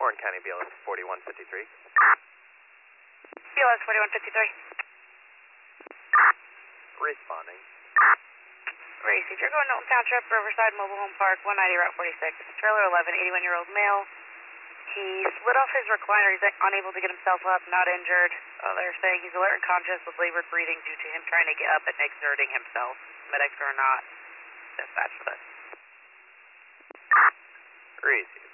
Warren County BLS 4153. BLS 4153. Responding. Race, if you're going to Milton Township, Riverside Mobile Home Park, 190 Route 46. Trailer 11, 81-year-old male. He slid off his recliner. He's unable to get himself up, not injured. They're saying he's alert and conscious with labored breathing due to him trying to get up and exerting himself. Medics are not dispatched for this. Receive.